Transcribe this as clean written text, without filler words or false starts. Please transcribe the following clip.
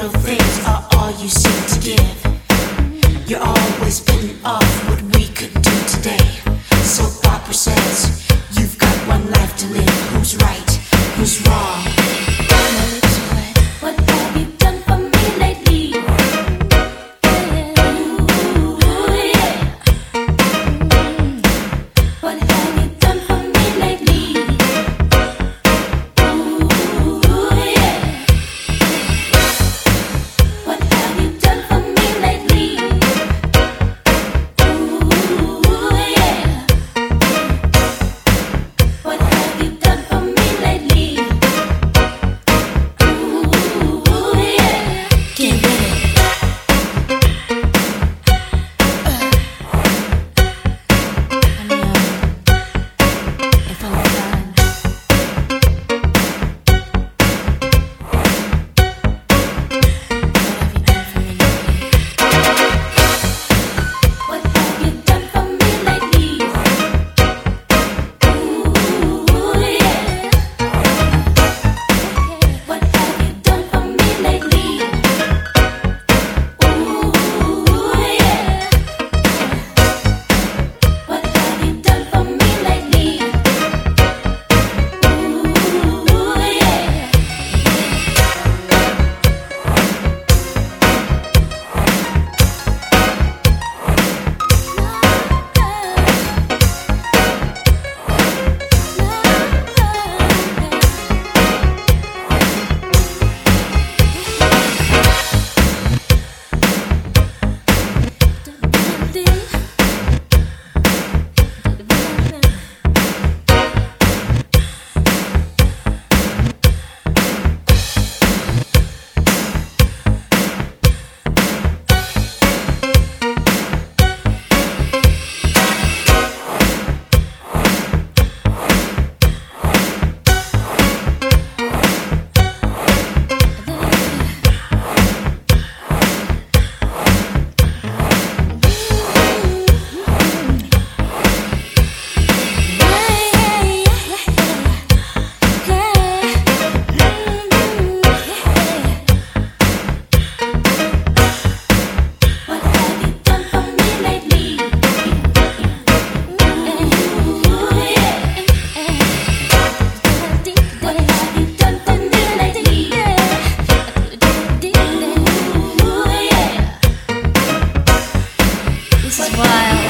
little things are all you seem to give. You're always putting off what we could do today. Soap opera says you've got one life to live. Who's right? Who's wrong? What have you done for me lately? Ooh, yeah. What have you done for me lately? Ooh, yeah. What have you done for me lately? Ooh, yeah. What have you done for me lately? Ooh, yeah. Get ready. If I were blind, what have you done for me lately? Ooh, yeah. What have you done for me lately? Ooh, yeah. What have you done for me lately? Ooh, yeah. What have you done for me lately? Ooh, yeah. What have you done for me lately? Ooh, yeah. This is wild.